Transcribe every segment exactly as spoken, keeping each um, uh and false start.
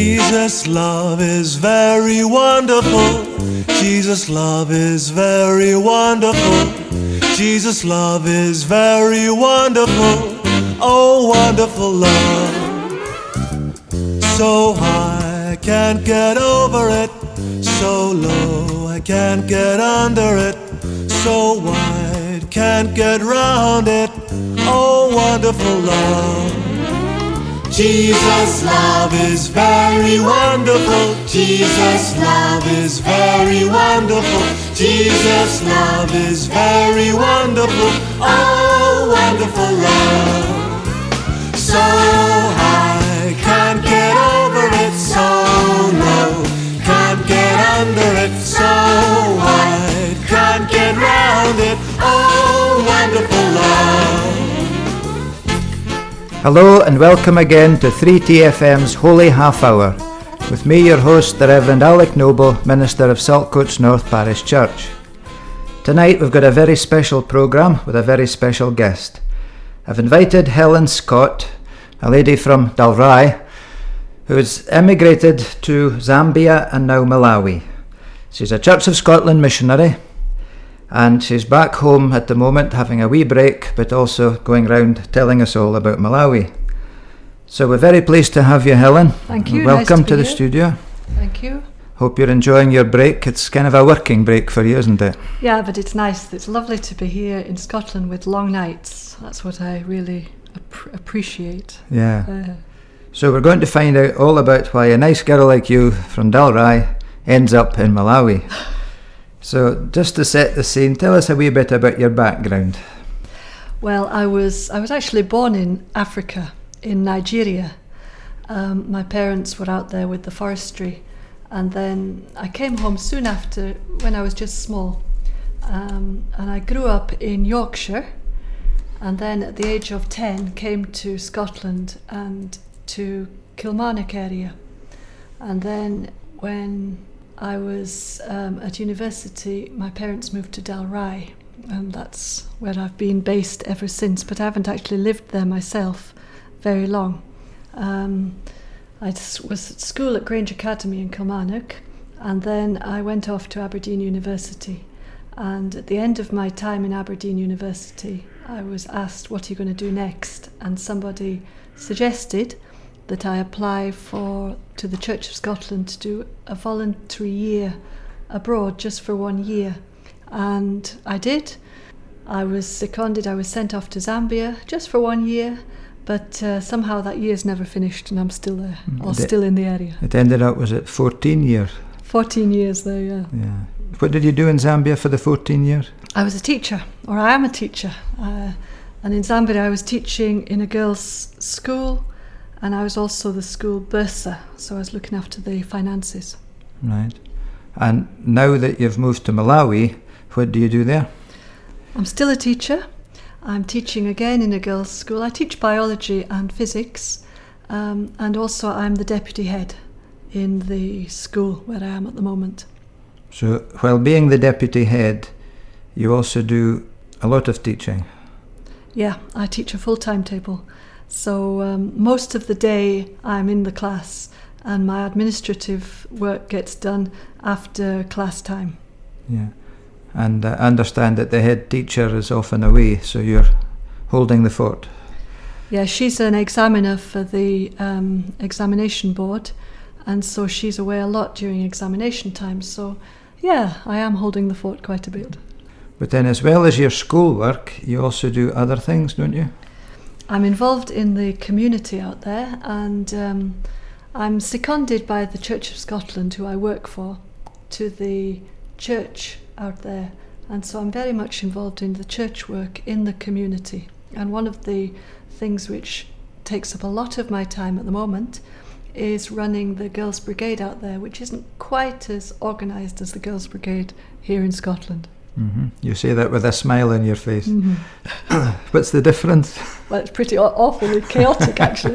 Jesus' love is very wonderful. Jesus' love is very wonderful. Jesus' love is very wonderful. Oh, wonderful love. So high, I can't get over it. So low, I can't get under it. So wide, can't get round it. Oh, wonderful love. Jesus' love is very wonderful. Jesus' love is very wonderful. Jesus' love is very wonderful. Oh, wonderful love. So high, can't get over it. So low, can't get under it. So wide, can't get round it. Oh, wonderful love. Hello and welcome again to three T F M's Holy Half Hour, with me, your host, the Reverend Alec Noble, Minister of Saltcoats North Parish Church. Tonight we've got a very special programme with a very special guest. I've invited Helen Scott, a lady from Dalry, who has emigrated to Zambia and now Malawi. She's a Church of Scotland missionary, and she's back home at the moment having a wee break, but also going round telling us all about Malawi. So we're very pleased to have you, Helen. Thank you. Welcome nice to, to the here. studio. Thank you. Hope you're enjoying your break. It's kind of a working break for you, isn't it? Yeah, but it's nice. It's lovely to be here in Scotland with long nights. That's what I really ap- appreciate. Yeah. Uh, so we're going to find out all about why a nice girl like you from Dalry ends up in Malawi. So just to set the scene, tell us a wee bit about your background. well, I was I was actually born in Africa, in Nigeria. Um, my parents were out there with the forestry, and then I came home soon after when I was just small. Um, and I grew up in Yorkshire, and then at the age of ten came to Scotland and to Kilmarnock area. And then when I was um, at university, my parents moved to Dalry, and that's where I've been based ever since, but I haven't actually lived there myself very long. Um, I was at school at Grange Academy in Kilmarnock, and then I went off to Aberdeen University. And at the end of my time in Aberdeen University, I was asked, what are you going to do next? And somebody suggested that I apply for to the Church of Scotland to do a voluntary year abroad, just for one year. And I did. I was seconded, I was sent off to Zambia just for one year, but uh, somehow that year's never finished and I'm still there, mm, or still in the area. It ended up, was it fourteen years? fourteen years there, yeah. Yeah. What did you do in Zambia for the fourteen years? I was a teacher, or I am a teacher. Uh, and in Zambia I was teaching in a girls' school, and I was also the school bursar, so I was looking after the finances. Right. And now that you've moved to Malawi, what do you do there? I'm still a teacher. I'm teaching again in a girls' school. I teach biology and physics, um, and also I'm the deputy head in the school where I am at the moment. So while being the deputy head, you also do a lot of teaching? Yeah, I teach a full timetable. So um, most of the day I'm in the class, and my administrative work gets done after class time. Yeah, and I understand that the head teacher is often away, so you're holding the fort. Yeah, she's an examiner for the um, examination board, and so she's away a lot during examination time. So yeah, I am holding the fort quite a bit. But then as well as your schoolwork, you also do other things, don't you? I'm involved in the community out there, and um, I'm seconded by the Church of Scotland, who I work for, to the church out there. And so I'm very much involved in the church work in the community. And one of the things which takes up a lot of my time at the moment is running the Girls' Brigade out there, which isn't quite as organised as the Girls' Brigade here in Scotland. Mm-hmm. You say that with a smile on your face. Mm-hmm. What's the difference? Well, it's pretty awfully chaotic, actually.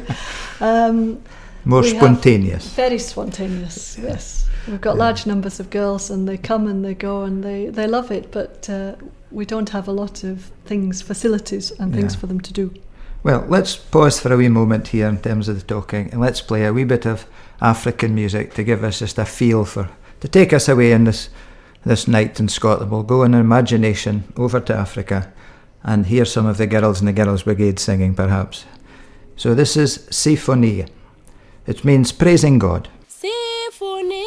Um, More spontaneous. Very spontaneous, yes. We've got yeah. large numbers of girls, and they come and they go, and they, they love it, but uh, we don't have a lot of things, facilities and things yeah. for them to do. Well, let's pause for a wee moment here in terms of the talking, and let's play a wee bit of African music to give us just a feel for, to take us away in this this night in Scotland. We'll go in imagination over to Africa and hear some of the girls in the Girls' Brigade singing, perhaps. So this is Sifonie. It means praising God. Sifonie.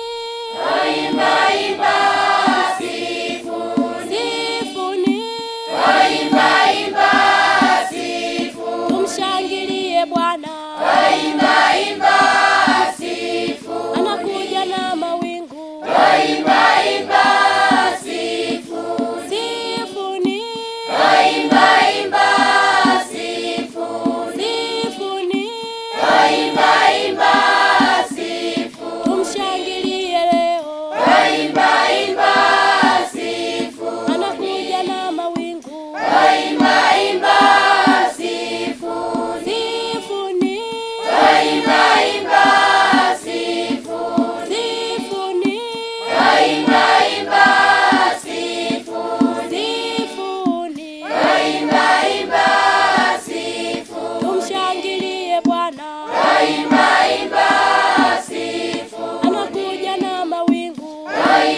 Tumshangilie Bwana. Anakuja na mawingu. Sifonie. Tumshangilie leo. Anakuja na mawingu. Tumshangilie Bwana. Anakuja na mawingu.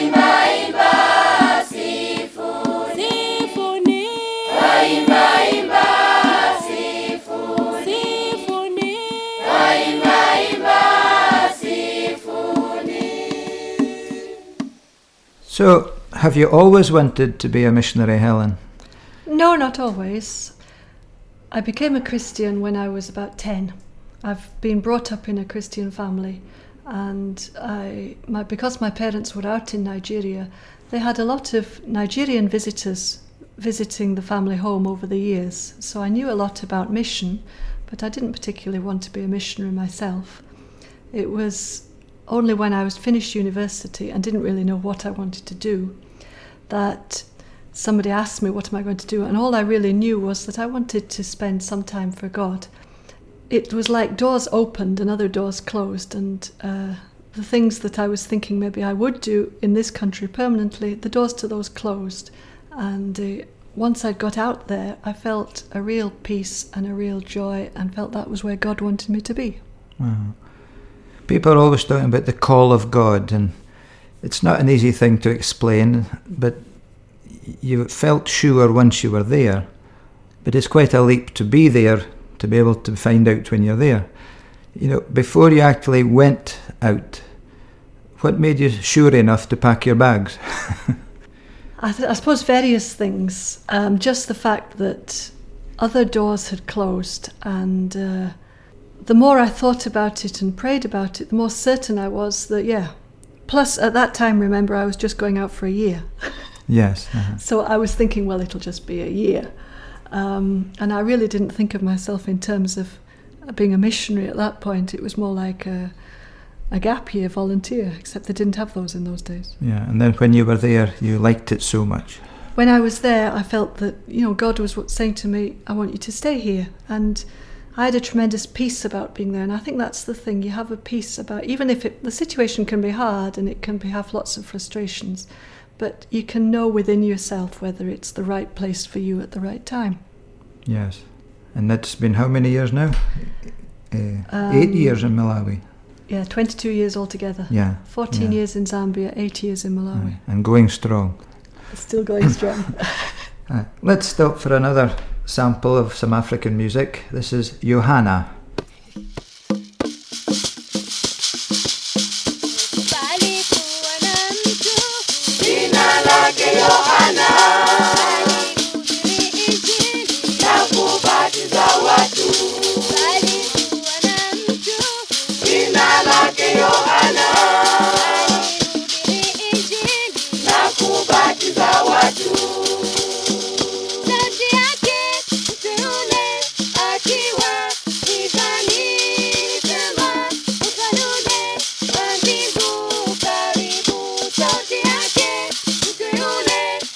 So, have you always wanted to be a missionary, Helen? No, not always. I became a Christian when I was about ten. I've been brought up in a Christian family, and I, my, because my parents were out in Nigeria, they had a lot of Nigerian visitors visiting the family home over the years. So I knew a lot about mission, but I didn't particularly want to be a missionary myself. It was only when I was finished university and didn't really know what I wanted to do that somebody asked me, what am I going to do? And all I really knew was that I wanted to spend some time for God. It was like doors opened and other doors closed, and uh, the things that I was thinking maybe I would do in this country permanently, the doors to those closed. And uh, once I'd got out there, I felt a real peace and a real joy, and felt that was where God wanted me to be. Wow. People are always talking about the call of God, and it's not an easy thing to explain, but you felt sure once you were there. But it's quite a leap to be there, to be able to find out when you're there. You know, before you actually went out, what made you sure enough to pack your bags? I, th- I suppose various things. Um, just the fact that other doors had closed, and uh, the more I thought about it and prayed about it, the more certain I was that, yeah. Plus, at that time, remember, I was just going out for a year. Yes. Uh-huh. So I was thinking, well, it'll just be a year. Um, and I really didn't think of myself in terms of being a missionary at that point. It was more like a, a gap year volunteer, except they didn't have those in those days. Yeah, and then when you were there, you liked it so much. When I was there, I felt that, you know, God was saying to me, I want you to stay here. And I had a tremendous peace about being there. And I think that's the thing. You have a peace about, even if it, the situation can be hard and it can be, have lots of frustrations, but you can know within yourself whether it's the right place for you at the right time. Yes. And that's been how many years now? Uh, Um, eight years in Malawi. Yeah, twenty-two years altogether. Yeah. fourteen yeah. years in Zambia, eight years in Malawi. Aye, and going strong. Still going strong. Uh, let's stop for another sample of some African music. This is Johanna. Palikuwa na mtu Jina lake Yohana, alihubiri Injili. na kubatiza watu. Palikuwa na mtu Jina lake Yohana, alihubiri Injili. na kubatiza watu. Sauti yake mtu yule akiwa gizani ilisema, ufalme wa mbingu karibu. Sauti yake mtu yule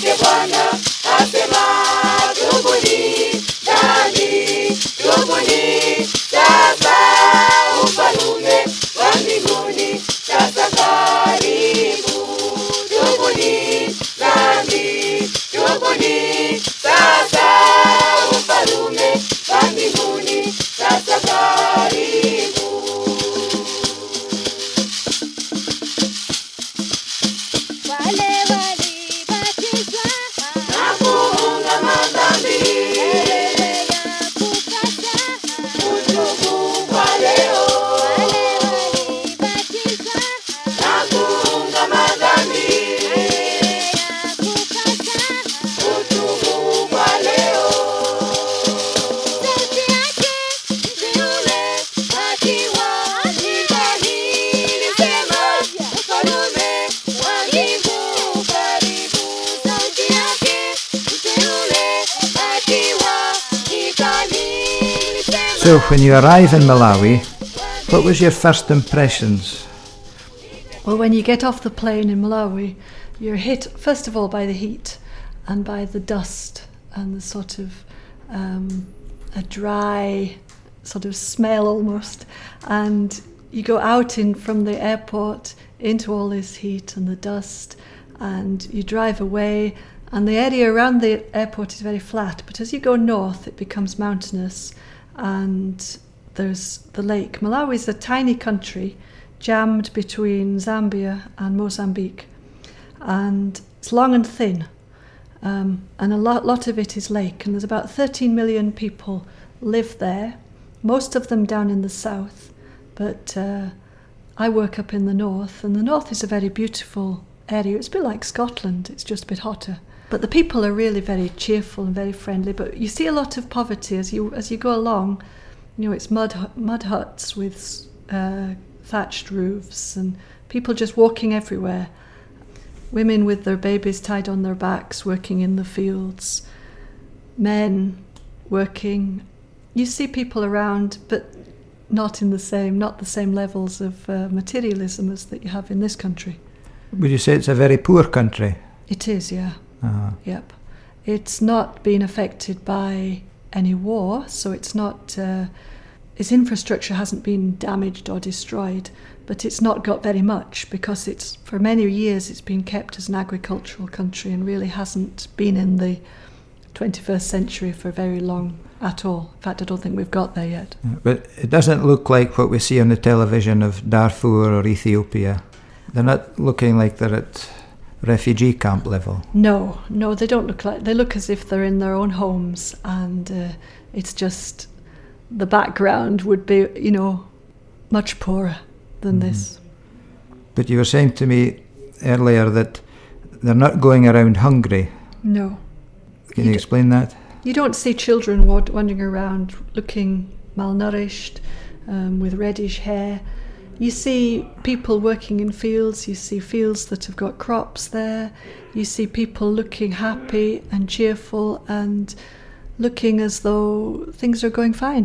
yake Bwana asema, tubuni dhambi, tubuni sasa, ufalme wa mbinguni sasa karibu. Tubuni dhambi, tubuni sasa, ufalme wa mbinguni sasa karibu. Wale walibatizwa na kuungama dhambi, mbele ya kukata kutubu kwa leo. Wale walibatizwa na kuungama dhambi, mbele ya kukata kutubu kwa leo. Sauti yake mteule akiwa dhahiri sema, ufalme wa mbingu karibu. Sauti yake mteule akiwa dhahiri sema. So, when you arrive in Malawi, what was your first impressions? Well, when you get off the plane in Malawi, you're hit first of all by the heat and by the dust and the sort of um, a dry sort of smell almost. And you go out in from the airport into all this heat and the dust, and you drive away, and the area around the airport is very flat, but as you go north it becomes mountainous, and there's the lake. Malawi is a tiny country jammed between Zambia and Mozambique, and it's long and thin, um, and a lot, lot of it is lake, and there's about thirteen million people live there, most of them down in the south, but uh, I work up in the north, and the north is a very beautiful area. It's a bit like Scotland, it's just a bit hotter. But the people are really very cheerful and very friendly, but you see a lot of poverty as you as you go along. You know, it's mud hu- mud huts with uh, thatched roofs and people just walking everywhere. Women with their babies tied on their backs working in the fields. Men working. You see people around, but not in the same, not the same levels of uh, materialism as that you have in this country. Would you say it's a very poor country? It is, yeah. Uh-huh. Yep. It's not been affected by any war, so it's not, uh, its infrastructure hasn't been damaged or destroyed, but it's not got very much because it's, for many years it's been kept as an agricultural country and really hasn't been in the twenty-first century for very long at all. In fact, I don't think we've got there yet. Yeah, but it doesn't look like what we see on the television of Darfur or Ethiopia. They're not looking like they're at refugee camp level. No, no, they don't look like, they look as if they're in their own homes, and uh, it's just, the background would be, you know, much poorer than Mhm. this. But you were saying to me earlier that they're not going around hungry. No. Can You you d- explain that? You don't see children wad- wandering around looking malnourished, um, with reddish hair. You see people working in fields, you see fields that have got crops there, you see people looking happy and cheerful and looking as though things are going fine.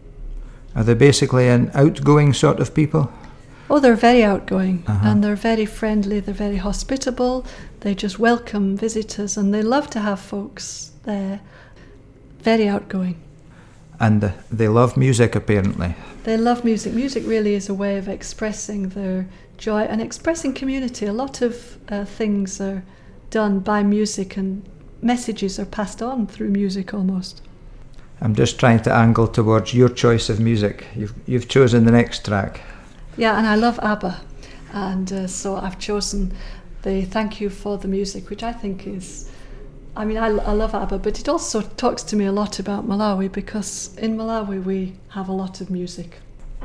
Are they basically an outgoing sort of people? Oh, they're very outgoing, Uh-huh. and they're very friendly, they're very hospitable, they just welcome visitors, and they love to have folks there. Very outgoing. And uh, they love music, apparently. They love music. Music really is a way of expressing their joy and expressing community. A lot of uh, things are done by music, and messages are passed on through music almost. I'm just trying to angle towards your choice of music. You've you've chosen the next track. Yeah, and I love ABBA, and uh, so I've chosen the Thank You for the Music, which I think is, I mean, I, I love ABBA, but it also talks to me a lot about Malawi, because in Malawi we have a lot of music.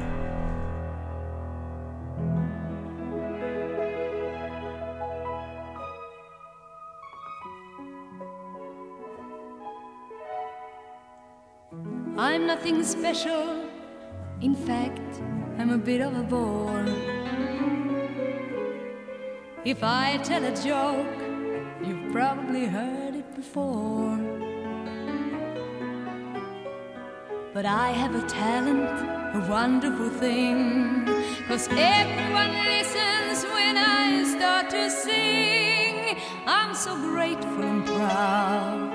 I'm nothing special. In fact, I'm a bit of a bore. If I tell a joke, you've probably heard it before. But I have a talent, a wonderful thing, 'cause everyone listens when I start to sing. I'm I'm so grateful and proud.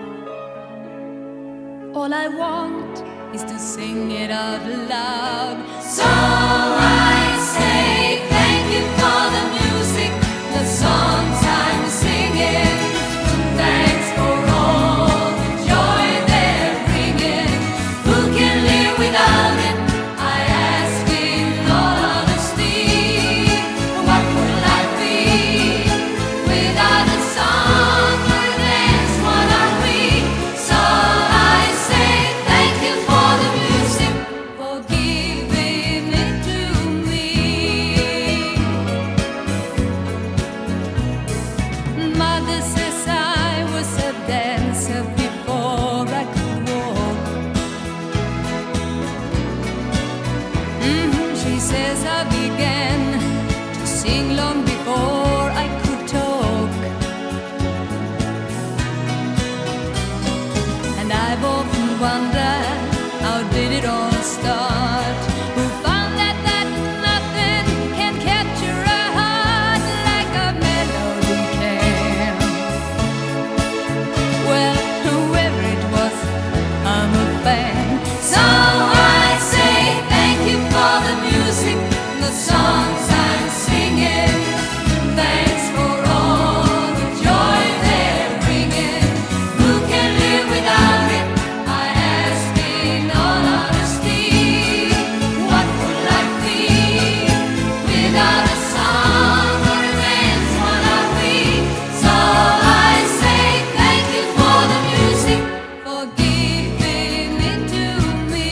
All I want is to sing it out loud. So I say thank you for the music, the songs I'm singing. Thanks for all the joy they're bringing. Who can live without it? I ask in all honesty. What would life be without a song or a dance? What are we? So I say thank you for the music, for giving it to me. Mother says I was a dancer before I could walk. Mhm, she says I began to sing long before I could talk. And I've often wondered, how did it all start? Who found that that nothing can capture a heart like a melody can? Well, whoever it was, I'm a fan. So I say thank you for the music, the songs I'm singing. Thanks for all the joy they're bringing. Who can live without it? I ask in all honesty. What would life be without a song or a dance? What are we? So I say thank you for the music, for giving it to me.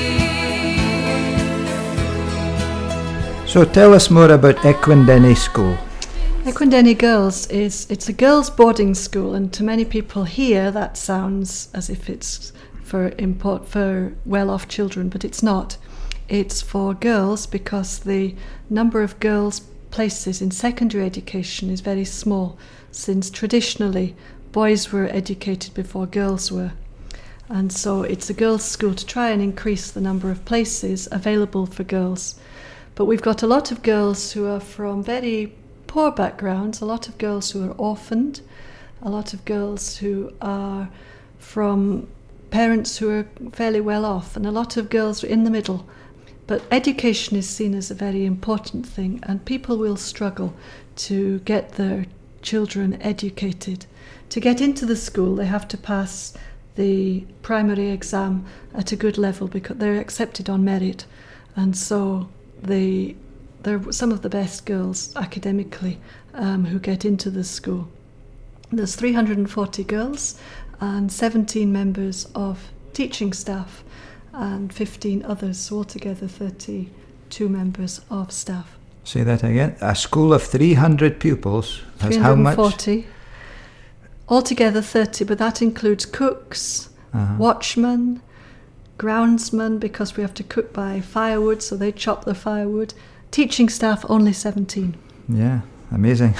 So tell us more about Equindenny School. Equindenny Girls is it's a girls' boarding school, and to many people here that sounds as if it's for import for well-off children, but it's not. It's for girls because the number of girls' places in secondary education is very small, since traditionally boys were educated before girls were. And so it's a girls' school to try and increase the number of places available for girls. But we've got a lot of girls who are from very poor backgrounds, a lot of girls who are orphaned, a lot of girls who are from parents who are fairly well off, and a lot of girls in the middle. But education is seen as a very important thing, and people will struggle to get their children educated. To get into the school, they have to pass the primary exam at a good level because they're accepted on merit. And so they, they're some of the best girls academically um, who get into the school. There's three hundred forty girls and seventeen members of teaching staff and fifteen others, so altogether thirty-two members of staff. Say that again. A school of three hundred pupils has how much? three hundred forty. Altogether thirty, but that includes cooks, Uh-huh. watchmen, groundsmen, because we have to cook by firewood, so they chop the firewood. Teaching staff, only seventeen. Yeah, amazing.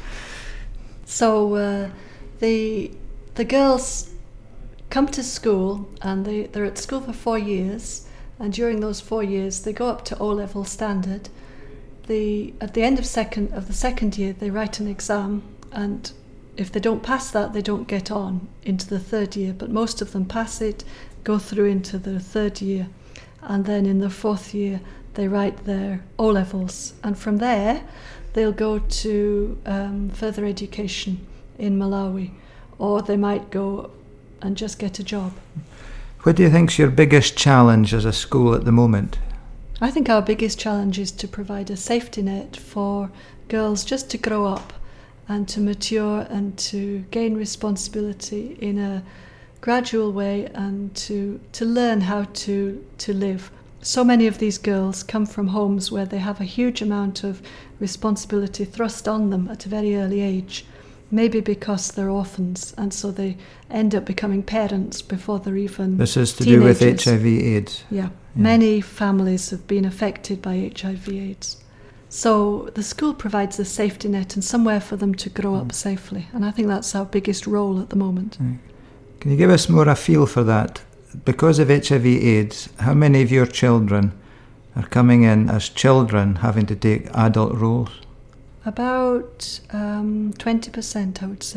So uh, the the girls come to school, and they, they're at school for four years, and during those four years they go up to O-level standard. The at the end of second of the second year they write an exam, and if they don't pass that, they don't get on into the third year, but most of them pass it, go through into the third year, and then in the fourth year they write their O-levels, and from there they'll go to um, further education in Malawi, or they might go and just get a job. What do you think's your biggest challenge as a school at the moment? I think our biggest challenge is to provide a safety net for girls just to grow up and to mature and to gain responsibility in a gradual way, and to, to learn how to, to live. So many of these girls come from homes where they have a huge amount of responsibility thrust on them at a very early age, maybe because they're orphans, and so they end up becoming parents before they're even This is to teenagers. do with H I V AIDS. Yeah. Yeah. Many families have been affected by H I V AIDS. So the school provides a safety net and somewhere for them to grow up safely. And I think that's our biggest role at the moment. Can you give us more a feel for that? Because of H I V AIDS, how many of your children are coming in as children having to take adult roles? About um, twenty percent, I would say.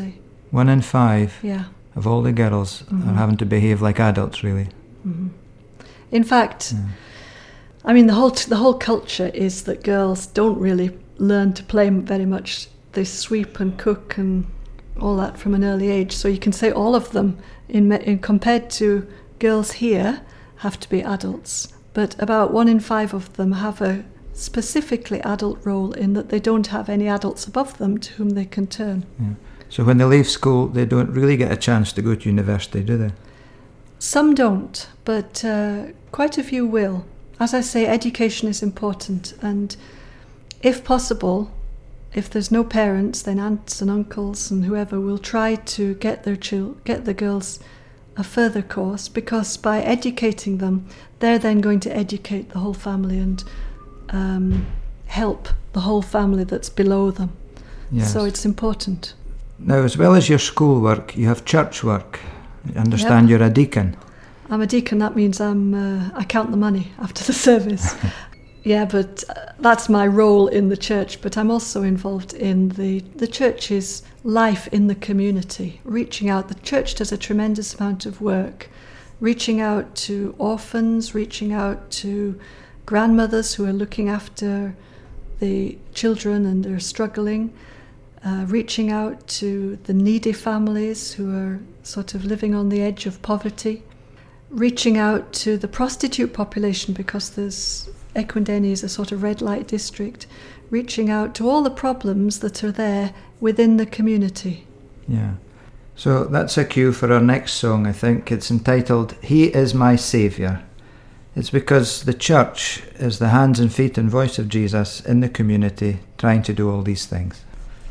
One in five Yeah. of all the girls Mhm. are having to behave like adults, really. Mhm. In fact, Yeah. I mean, the whole t- the whole culture is that girls don't really learn to play m- very much. They sweep and cook and all that from an early age. So you can say all of them, in, me- in compared to girls here, have to be adults. But about one in five of them have a specifically adult role in that they don't have any adults above them to whom they can turn. Yeah. So when they leave school, they don't really get a chance to go to university, do they? Some don't, but uh, quite a few will. As I say, education is important, and if possible, if there's no parents, then aunts and uncles and whoever will try to get their chil- get the girls a further course, because by educating them, they're then going to educate the whole family and um, help the whole family that's below them. Yes. So it's important. Now, as well as your schoolwork, you have church work. I understand Yep. you're a deacon. I'm a deacon. That means I'm uh, I count the money after the service. Yeah, but uh, that's my role in the church. But I'm also involved in the the church's life in the community, reaching out. The church does a tremendous amount of work, reaching out to orphans, reaching out to grandmothers who are looking after the children and they're struggling, uh, reaching out to the needy families who are sort of living on the edge of poverty, reaching out to the prostitute population, because there's Ekwendeni is a sort of red light district, reaching out to all the problems that are there within the community. Yeah. So that's a cue for our next song, I think. It's entitled He Is My Saviour. It's because the church is the hands and feet and voice of Jesus in the community, trying to do all these things.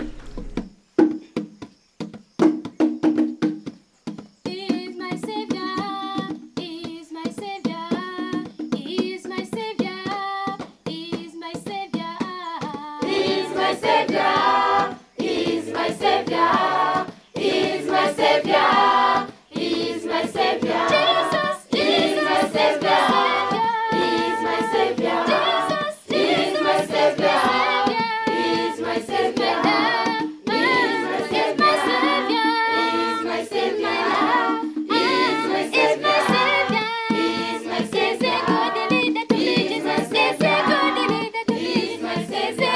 He is my savior. He is my savior. He is my savior. He is my savior. He is my savior. He is my savior. He is my savior. He is my savior. Jesus He is my savior. He is my savior. Jesus He is my savior. He is my savior. He is my savior. He is my savior. He is my savior. He is my savior. He is my savior. He is my savior.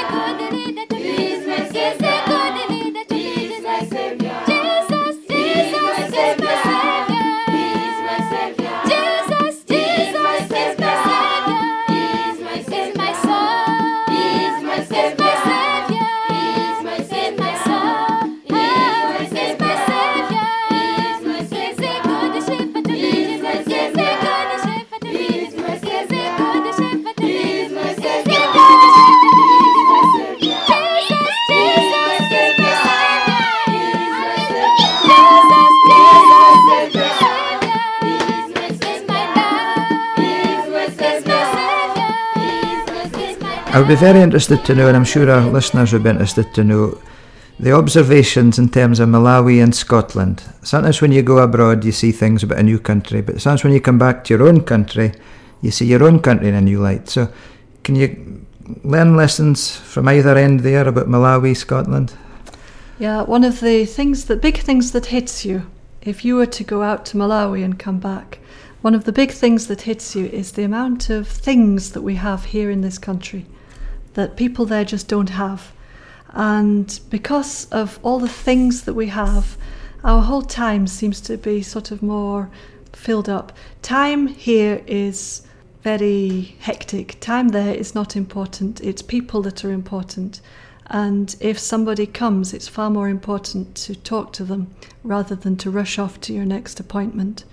He is my savior. He is my savior. Jesus, Jesus is my savior. He is my savior. Jesus, Jesus is my savior. He is my Is savior. my soul. He is my Is savior. my savior. He is my Is savior. my soul. He is my Is savior. my savior. He is my Is a savior. good shepherd to He lead is his my flock. Is a savior. good shepherd to He lead is his my flock. Is a savior. good shepherd to He lead is his my flock. Is a savior. good shepherd to lead his He is flock. my savior. Jesus, He is Jesus my is savior. my He is my savior. savior. Jesus, He is my Jesus is savior. my savior. He is my Is savior. my love. He is my Is my savior. savior. He is my Is my I would be very interested to know, and I'm sure our listeners would be interested to know, the observations in terms of Malawi and Scotland. Sometimes when you go abroad you see things about a new country, but sometimes when you come back to your own country you see your own country in a new light. So can you learn lessons from either end there about Malawi, Scotland? Yeah, one of the things, the big things that hits you, if you were to go out to Malawi and come back, one of the big things that hits you is the amount of things that we have here in this country that people there just don't have. And because of all the things that we have, our whole time seems to be sort of more filled up. Time here is very hectic. Time there is not important. It's people that are important. And if somebody comes, it's far more important to talk to them rather than to rush off to your next appointment.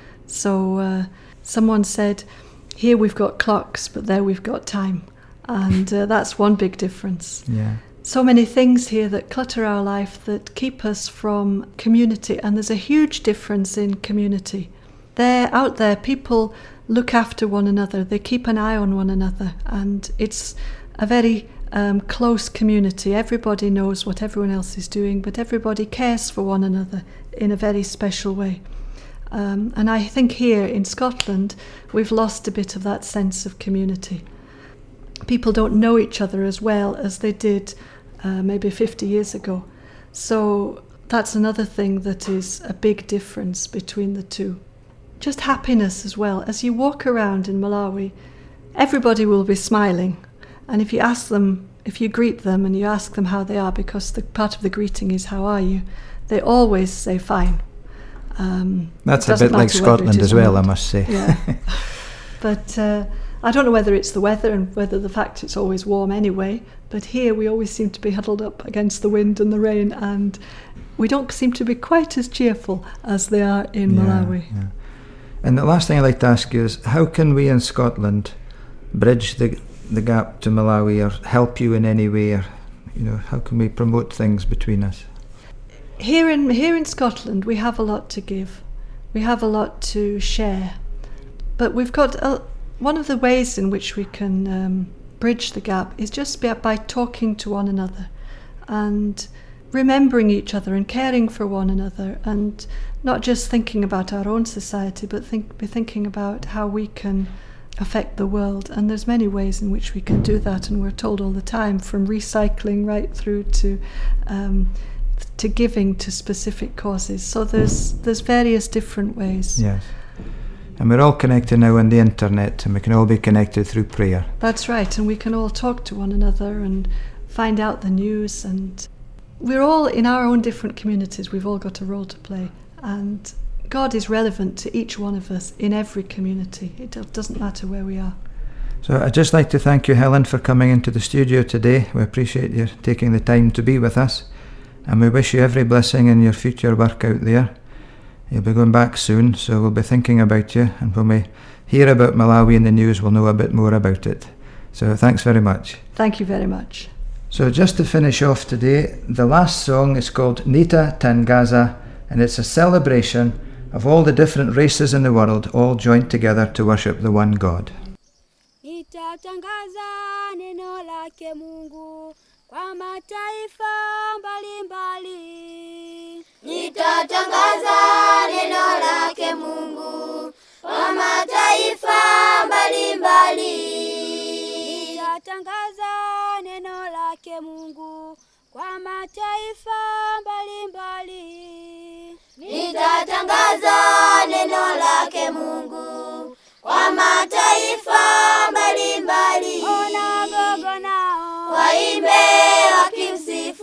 So uh, someone said, here we've got clocks, but there we've got time. And uh, that's one big difference. Yeah. So many things here that clutter our life, that keep us from community. And there's a huge difference in community. There, out there, people look after one another. They keep an eye on one another. And it's a very um, close community. Everybody knows what everyone else is doing, but everybody cares for one another in a very special way. Um, and I think here in Scotland, we've lost a bit of that sense of community. People don't know each other as well as they did uh, maybe fifty years ago. So that's another thing that is a big difference between the two. Just happiness as well. As you walk around in Malawi, everybody will be smiling. And if you ask them, if you greet them and you ask them how they are, because the part of the greeting is how are you, they always say fine. Um, That's a bit like Scotland as well, I must say. Yeah. But uh, I don't know whether it's the weather and whether the fact it's always warm anyway, but here we always seem to be huddled up against the wind and the rain, and we don't seem to be quite as cheerful as they are in Yeah, Malawi. yeah. And the last thing I'd like to ask you is, how can we in Scotland bridge the the gap to Malawi, or help you in any way, or you know, how can we promote things between us? Here in here in Scotland, we have a lot to give. We have a lot to share. But we've got a, one of the ways in which we can um, bridge the gap is just by, by talking to one another and remembering each other and caring for one another, and not just thinking about our own society, but think, be thinking about how we can affect the world. And there's many ways in which we can do that, and we're told all the time, from recycling right through to um, to giving to specific causes. So there's there's various different ways. Yes. And we're all connected now on the internet, and we can all be connected through prayer. That's right, and we can all talk to one another and find out the news, and we're all in our own different communities, we've all got a role to play, and God is relevant to each one of us in every community. It do- doesn't matter where we are. So I'd just like to thank you, Helen, for coming into the studio today. We appreciate you taking the time to be with us, and we wish you every blessing in your future work out there. You'll be going back soon, so we'll be thinking about you, and when we hear about Malawi in the news, we'll know a bit more about it. So thanks very much. Thank you very much. So just to finish off today, the last song is called Nita Tangaza, and it's a celebration of all the different races in the world, all joined together to worship the one God. Nitatangaza neno lake Mungu kwa mataifa mbalimbali. Nitatangaza neno lake Mungu kwa mataifa mbalimbali. Nitatangaza neno lake Mungu kwa mataifa mbalimbali. Nitatangaza neno lake Mungu kwa mataifa mbalimbali. Ona gogo nao Waimbe wakimsifu